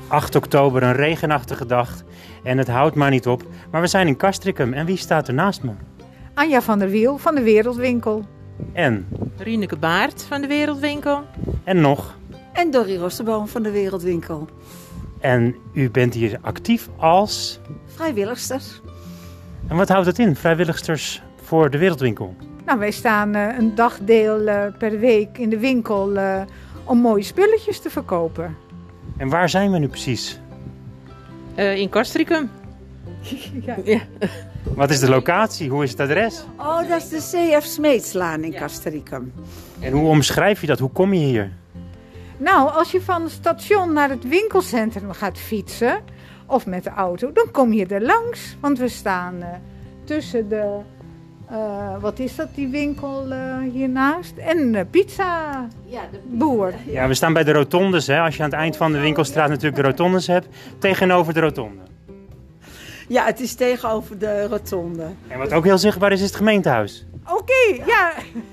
8 oktober, een regenachtige dag en het houdt maar niet op. Maar we zijn in Castricum en wie staat er naast me? Anja van der Wiel van de Wereldwinkel. En? Rieneke Baart van de Wereldwinkel. En nog? En Dorrie Rosterboom van de Wereldwinkel. En u bent hier actief als? Vrijwilligster. En wat houdt het in, vrijwilligsters voor de Wereldwinkel? Nou, wij staan een dagdeel per week in de winkel om mooie spulletjes te verkopen. En waar zijn we nu precies? In Castricum. Ja. Wat is de locatie? Hoe is het adres? Oh, dat is de CF Smeetslaan in Castricum. En hoe omschrijf je dat? Hoe kom je hier? Nou, als je van het station naar het winkelcentrum gaat fietsen of met de auto, dan kom je er langs. Want we staan tussen de, wat is dat, die winkel hiernaast? En pizza boer. Ja, we staan bij de rotondes. Hè? Als je aan het eind van de winkelstraat natuurlijk de rotondes hebt, tegenover de rotonde. Ja, het is tegenover de rotonde. En wat ook heel zichtbaar is het gemeentehuis. Oké, ja.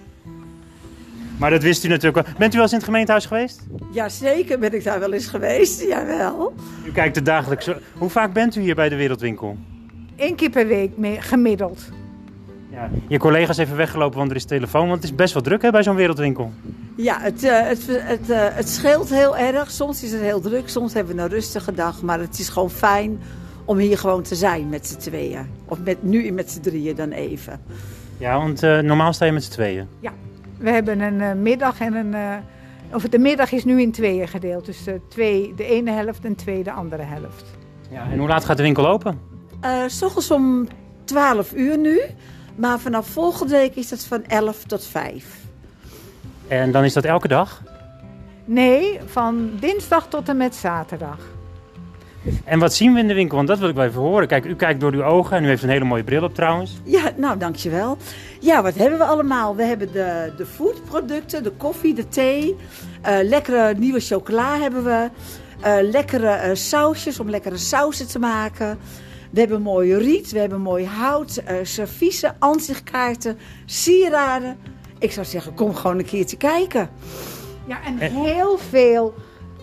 Maar dat wist u natuurlijk wel. Bent u wel eens in het gemeentehuis geweest? Jazeker ben ik daar wel eens geweest, jawel. U kijkt er dagelijks. Hoe vaak bent u hier bij de Wereldwinkel? 1 keer per week gemiddeld. Ja, je collega is even weggelopen, want er is telefoon. Want het is best wel druk hè, bij zo'n Wereldwinkel. Ja, het scheelt heel erg. Soms is het heel druk, soms hebben we een rustige dag. Maar het is gewoon fijn om hier gewoon te zijn met z'n tweeën. Of nu met z'n drieën dan even. Ja, want normaal sta je met z'n tweeën. Ja, we hebben een middag en de middag is nu in tweeën gedeeld. Dus de ene helft en de andere helft. Ja, en hoe laat gaat de winkel open? 's ochtends om 12 uur nu. Maar vanaf volgende week is het van 11 tot 5. En dan is dat elke dag? Nee, van dinsdag tot en met zaterdag. En wat zien we in de winkel? Want dat wil ik wel even horen. Kijk, u kijkt door uw ogen en u heeft een hele mooie bril op trouwens. Ja, nou dankjewel. Ja, wat hebben we allemaal? We hebben de foodproducten, de koffie, de thee. Lekkere nieuwe chocola hebben we. Lekkere sausjes om lekkere sausen te maken. We hebben mooi riet, we hebben mooi hout, serviezen, ansichtkaarten, sieraden. Ik zou zeggen, kom gewoon een keertje kijken. Ja, en heel veel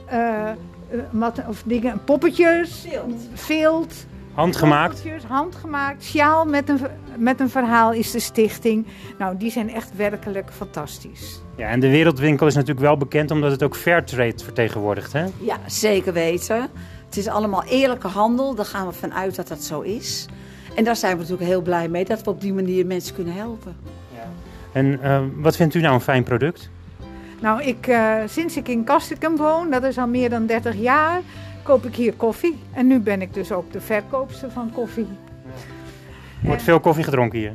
dingen, poppetjes, vilt. Handgemaakt? Handgemaakt. Sjaal met een verhaal is de stichting. Nou, die zijn echt werkelijk fantastisch. Ja, en de Wereldwinkel is natuurlijk wel bekend omdat het ook Fairtrade vertegenwoordigt, hè? Ja, zeker weten. Het is allemaal eerlijke handel. Daar gaan we vanuit dat dat zo is. En daar zijn we natuurlijk heel blij mee dat we op die manier mensen kunnen helpen. Ja. En wat vindt u nou een fijn product? Nou, sinds ik in Castricum woon, dat is al meer dan 30 jaar, koop ik hier koffie. En nu ben ik dus ook de verkoopster van koffie. Er wordt veel koffie gedronken hier.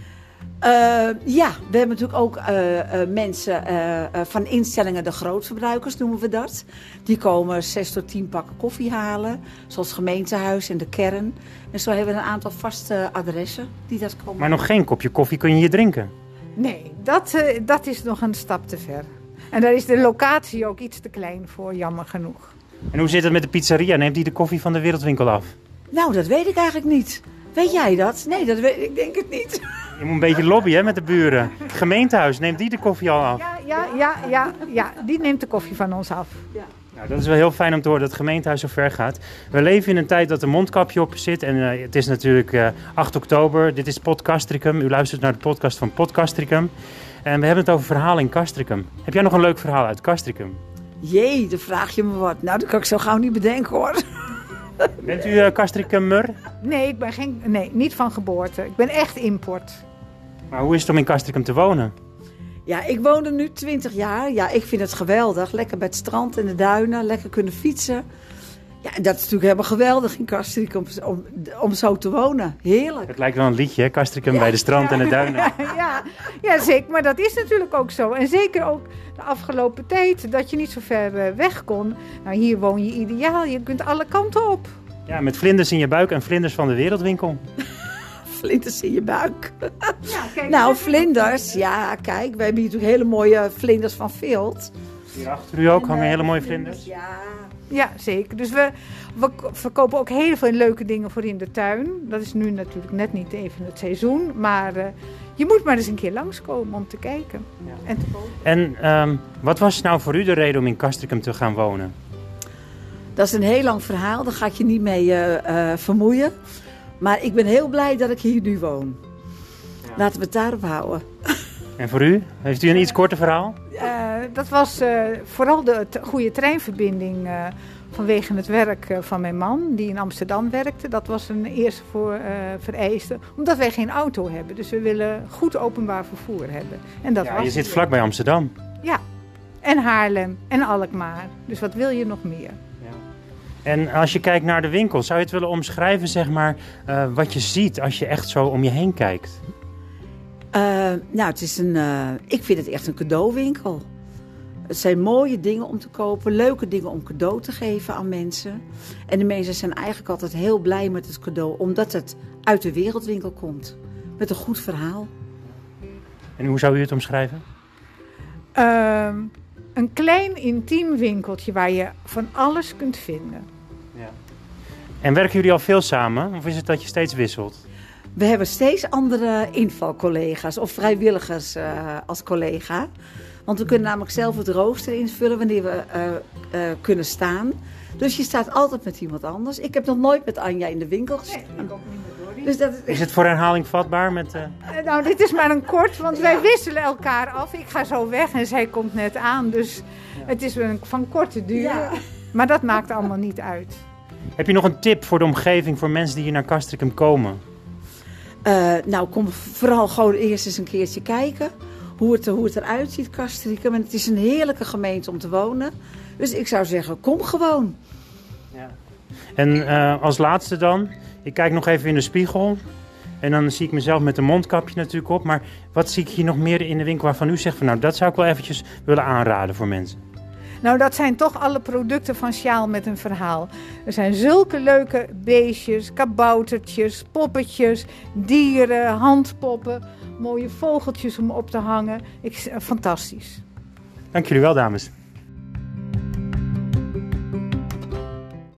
Ja, we hebben natuurlijk ook mensen van instellingen, de grootverbruikers noemen we dat. Die komen 6 tot 10 pakken koffie halen, zoals het gemeentehuis en de kern. En zo hebben we een aantal vaste adressen die dat komen. Maar nog geen kopje koffie kun je hier drinken? Nee, dat is nog een stap te ver. En daar is de locatie ook iets te klein voor, jammer genoeg. En hoe zit het met de pizzeria? Neemt die de koffie van de Wereldwinkel af? Nou, dat weet ik eigenlijk niet. Weet jij dat? Nee, ik denk het niet. Je moet een beetje lobbyen hè, met de buren. Het gemeentehuis, neemt die de koffie al af? Ja, die neemt de koffie van ons af. Ja. Nou, dat is wel heel fijn om te horen dat het gemeentehuis zo ver gaat. We leven in een tijd dat er mondkapje op zit. En het is natuurlijk 8 oktober. Dit is Podcastricum. U luistert naar de podcast van Podcastricum. En we hebben het over verhalen in Castricum. Heb jij nog een leuk verhaal uit Castricum? Jee, dan vraag je me wat. Nou, dat kan ik zo gauw niet bedenken hoor. Bent u Castricummer? Nee, niet van geboorte. Ik ben echt import. Maar hoe is het om in Castricum te wonen? Ja, ik woon er nu 20 jaar. Ja, ik vind het geweldig. Lekker bij het strand en de duinen. Lekker kunnen fietsen. Ja, en dat is natuurlijk helemaal geweldig in Castricum om zo te wonen. Heerlijk. Het lijkt wel een liedje, hè? Castricum bij de strand en de duinen. Ja, zeker. Maar dat is natuurlijk ook zo. En zeker ook de afgelopen tijd dat je niet zo ver weg kon. Nou, hier woon je ideaal. Je kunt alle kanten op. Ja, met vlinders in je buik en vlinders van de Wereldwinkel. Vlinders in je buik. Ja, kijk, nou, vlinders. Ja, kijk. We hebben hier natuurlijk hele mooie vlinders van vilt. Hier achter u ook hangen hele mooie vlinders. Ja, zeker. Dus we verkopen ook heel veel leuke dingen voor in de tuin. Dat is nu natuurlijk net niet even het seizoen. Maar je moet maar eens een keer langskomen om te kijken en te kopen. En wat was nou voor u de reden om in Castricum te gaan wonen? Dat is een heel lang verhaal, daar ga ik je niet mee vermoeien. Maar ik ben heel blij dat ik hier nu woon. Ja. Laten we het daarop houden. En voor u? Heeft u een iets korter verhaal? Dat was vooral de goede treinverbinding vanwege het werk van mijn man, die in Amsterdam werkte. Dat was een eerste vereiste, omdat wij geen auto hebben. Dus we willen goed openbaar vervoer hebben. En dat was je zit vlakbij Amsterdam. Ja, en Haarlem en Alkmaar. Dus wat wil je nog meer? Ja. En als je kijkt naar de winkel, zou je het willen omschrijven, zeg maar, wat je ziet als je echt zo om je heen kijkt? Het is ik vind het echt een cadeauwinkel. Het zijn mooie dingen om te kopen, leuke dingen om cadeau te geven aan mensen. En de mensen zijn eigenlijk altijd heel blij met het cadeau, omdat het uit de wereldwinkel komt. Met een goed verhaal. En hoe zou u het omschrijven? Een klein intiem winkeltje waar je van alles kunt vinden. Ja. En werken jullie al veel samen? Of is het dat je steeds wisselt? We hebben steeds andere invalcollega's of vrijwilligers als collega. Want we kunnen namelijk zelf het rooster invullen wanneer we kunnen staan. Dus je staat altijd met iemand anders. Ik heb nog nooit met Anja in de winkel gestaan. Nee, ik ook niet met Dorrie. Dus is het voor herhaling vatbaar? Nou, dit is maar een kort, want wij wisselen elkaar af. Ik ga zo weg en zij komt net aan. Dus het is van korte duur. Ja. Maar dat maakt allemaal niet uit. Heb je nog een tip voor de omgeving, voor mensen die hier naar Castricum komen? Kom vooral gewoon eerst eens een keertje kijken hoe het eruit ziet, Castricum. En het is een heerlijke gemeente om te wonen. Dus ik zou zeggen, kom gewoon. Ja. En als laatste dan, ik kijk nog even in de spiegel. En dan zie ik mezelf met een mondkapje natuurlijk op. Maar wat zie ik hier nog meer in de winkel waarvan u zegt van nou, dat zou ik wel eventjes willen aanraden voor mensen? Nou, dat zijn toch alle producten van Sjaal met een verhaal. Er zijn zulke leuke beestjes, kaboutertjes, poppetjes, dieren, handpoppen, mooie vogeltjes om op te hangen. Fantastisch. Dank jullie wel, dames.